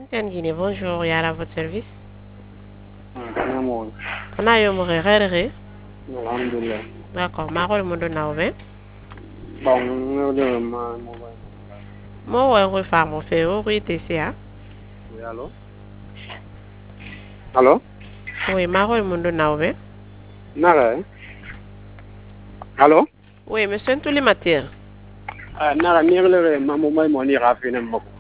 Tiens, Guinée, bonjour, y a à votre service. Namon. On a eu mon rêve. Alhamdulillah. D'accord, ma rôle mon donna ouvert. Bon, le ma mobile. Moi, ouais, faire mon fait, oui, TCA. Oui, allô? Allô? Oui, ma rôle mon donna ouvert. Nara, eh? Allô? Oui, monsieur, tous les matières. Nara, nirle ma mobile money rafine moko.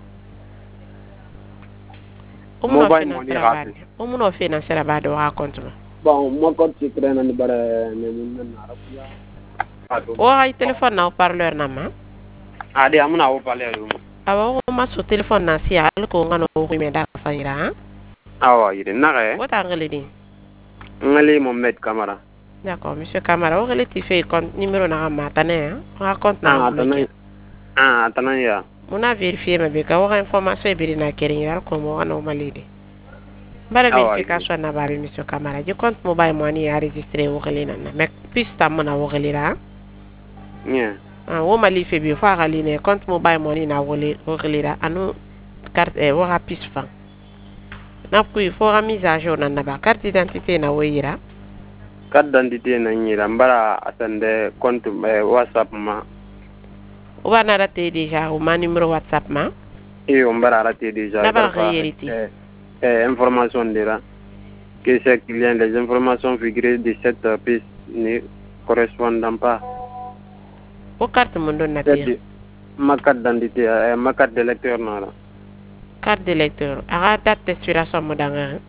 Mobile money rafine. On m'en fait dans la base de raconte-moi. Bon, moi, quand tu crées un bara, ne mun nara kuya. Oh, ay téléphone na parleur na ma. Ade, amuna o pale yo. Awa o ma so téléphone na si al ko ngano ko me da fa ira. Awa, yide nara, eh? What angle di? Ngali Mohamed Camara. D'accord, monsieur Camara, o relatif fait compte numéro na ma tane, raconte na bloqué. Atanan ya. Muna vérifier ma be ka wa information be na kering yar ko mo wana malide. Bara Awa, vérification na ba monsieur Camara. Je compte mobile money enregistré o gelina na. Mais pista mona o gelira. Yeah. Wo mali fe bi fa galine compte mobile money na o gelira anu carte wo rapis fa. Na ku il faut mise à jour na ba carte d'identité na woyira. Carte d'identité na nyira mbara atande compte WhatsApp ma. O ba na raté déjà o ma numéro WhatsApp ma. Et on va arrêter déjà. Information déjà. Que ces clients, les informations figurées de cette piste ne correspondent pas. O carte mon donne nature. Ma carte d'identité, ma carte de lecteur non. Carte de lecteur. Arrête date d'expiration moderne.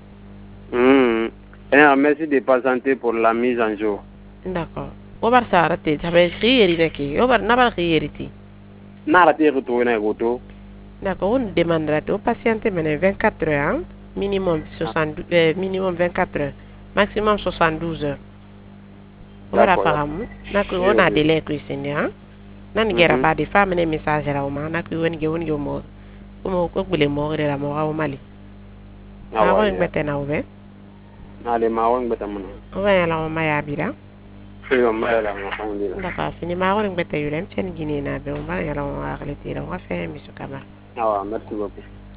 Merci de patienter pour la mise en jour. D'accord. O bar sa raté, ça va écrire neki. O bar na bar réalité. Na raté retourner auto. D'accord, on demandera au patient 24 heures, hein? Minimum 24 heures, maximum 72 heures. Voilà, apparemment, on a délai que c'est hein? Nan gera ba de femme ne message ra o ma na ku woni ge woni ge mo ko gbele mo re ra mo ga o mali. Na ko ngbe na o be. Na le ma won beta mun. O ga la o ma ya bira. Yo ma la ma on dira. D'accord, fini ma ko ngbe te yurem chen gine na be o ma ya la o ga le tira o ga fe mi su kama. Ah, merci beaucoup.